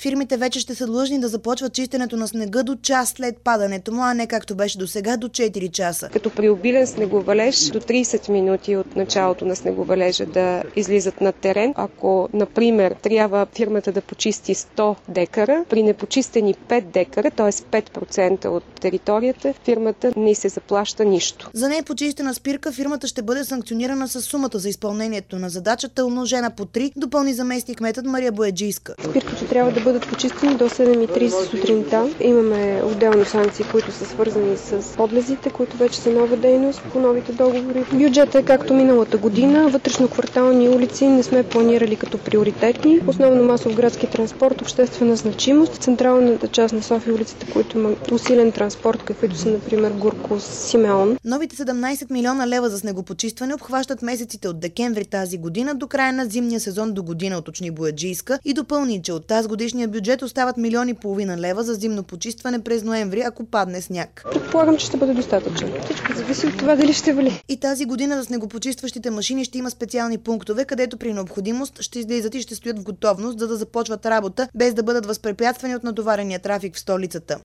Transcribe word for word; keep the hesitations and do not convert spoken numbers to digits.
Фирмите вече ще са длъжни да започват чистенето на снега до час след падането му, а не както беше до сега до четири часа. Като при обилен снеговалеж до трийсет минути от началото на снеговалежа да излизат на терен. Ако, например, трябва фирмата да почисти сто декара, при непочистени пет декара, т.е. пет процента от територията, фирмата не се заплаща нищо. За непочистена спирка фирмата ще бъде санкционирана с сумата за изпълнението на задачата, умножена по три, допълни заместник кметът Мария Бояджийска. Спирките трябва да бъдат почистени до седем и трийсет сутринта. Имаме отделни санкции, които са свързани с подлезите, които вече са нова дейност по новите договори. Бюджетът е както миналата година. Вътрешно-квартални улици не сме планирали като приоритетни. Основно масов градски транспорт, обществена значимост. Централната част на София улиците, които има усилен транспорт, каквито са, например, Горко Симеон. Новите седемнайсет милиона лева за снегопочистване обхващат месеците от декември тази година до края на зимния сезон до година, уточни Бояджийска и допълни, че от тази годишния бюджет остават милиони и половина лева за зимно почистване през ноември, ако падне сняг. Предполагам, че ще бъде достатъчно. Всичко зависи от това дали ще вали. И тази година за снегопочистващите машини ще има специални пунктове, където при необходимост ще излизат и ще стоят в готовност, за да започват работа, без да бъдат възпрепятствани от натоварения трафик в столицата.